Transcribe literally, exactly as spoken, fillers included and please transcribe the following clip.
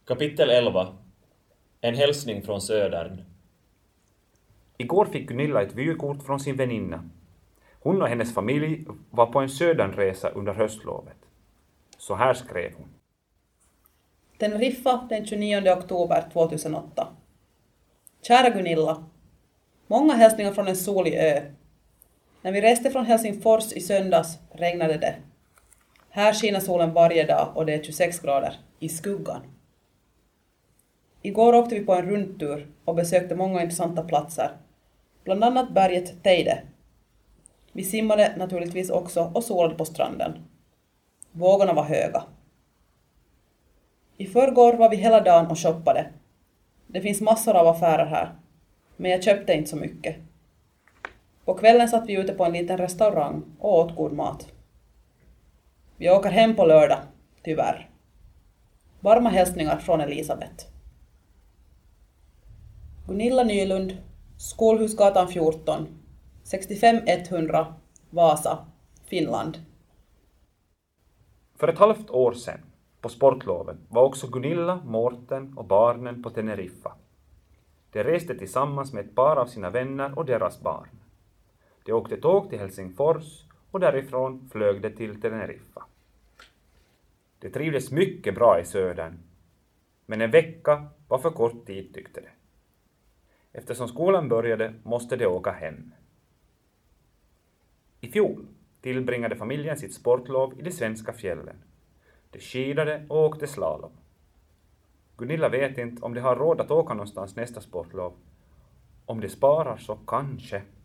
Kapitel elva. En hälsning från Södern. Igår fick Gunilla ett vykort från sin väninna. Hon och hennes familj var på en södernresa under höstlovet. Så här skrev hon. Teneriffa den tjugonionde oktober tvåtusenåtta. Kära Gunilla. Många hälsningar från en solig ö. När vi reste från Helsingfors i söndags regnade det. Här skiner solen varje dag och det är tjugosex grader i skuggan. Igår åkte vi på en rundtur och besökte många intressanta platser. Bland annat berget Teide. Vi simmade naturligtvis också och solade på stranden. Vågorna var höga. I förrgår var vi hela dagen och shoppade. Det finns massor av affärer här. Men jag köpte inte så mycket. På kvällen satt vi ute på en liten restaurang och åt god mat. Vi åker hem på lördag, tyvärr. Varma hälsningar från Elisabeth. Gunilla Nylund, Skolhusgatan fjorton, sextiofem etthundra, Vasa, Finland. För ett halvt år sedan, på sportloven, var också Gunilla, Mårten och barnen på Teneriffa. De reste tillsammans med ett par av sina vänner och deras barn. De åkte tåg till Helsingfors och därifrån flög de till Teneriffa. De trivdes mycket bra i södern, men en vecka var för kort tid tyckte de. Eftersom skolan började måste de åka hem. I fjol tillbringade familjen sitt sportlov i de svenska fjällen. De skidade och åkte slalom. Gunilla vet inte om de har råd att åka någonstans nästa sportlov. Om de sparar så kanske.